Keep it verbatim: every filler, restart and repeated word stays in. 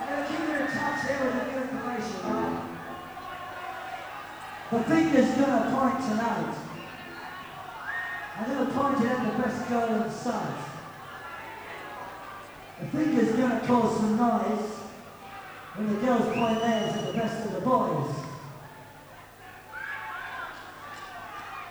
I'm going to give you a touch here with a new information, right? The finger's going to point tonight. I'm going to point it at the best girl in sight. The finger's going to cause some noise when the girls point theirs at the best of the boys.